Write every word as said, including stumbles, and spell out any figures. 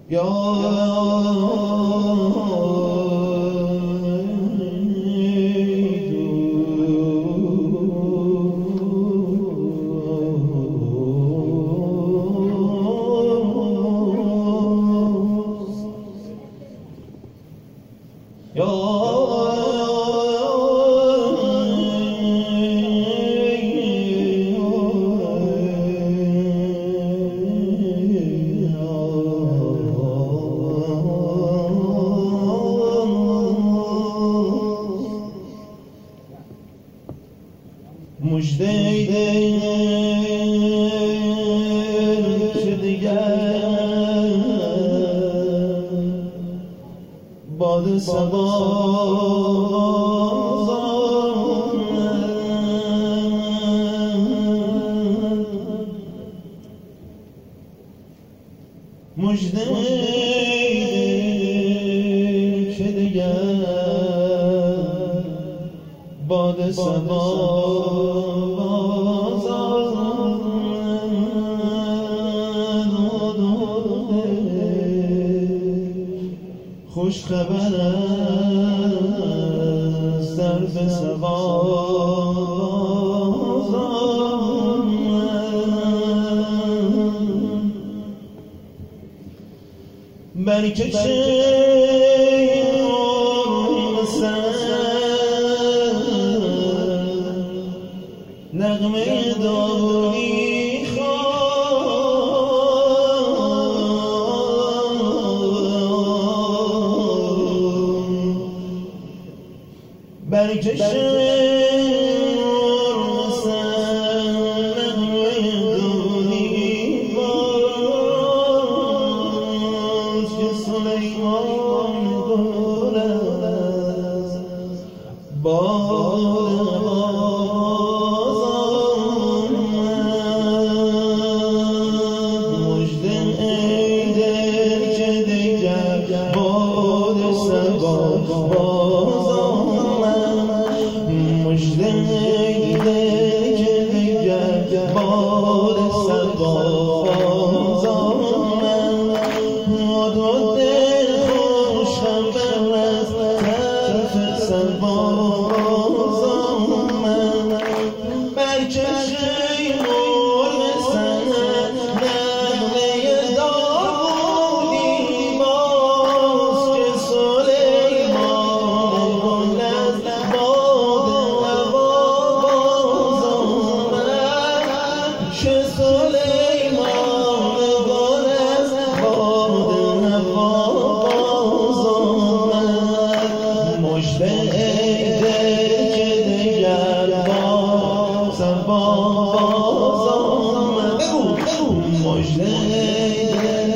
یا مژده دل که دیگر باد صبا مژده که دیگر باد صبا خوش خبر است در به صبا برکشه نغمه داوودی خوان برکشه نغمه داوودی باز که سلیمان گل است باد مژده دل که دیگر باد صبا باز آمد و دل خوش خبر از طرف صبا باز آمد برکشه مرغ سحر نغمه داوودی باز که سلیمان گل از باد هوا باز آمد که سلیمان گل از باد هوا باز آمد مژده دل که دیگر با صبا باز آمد مژده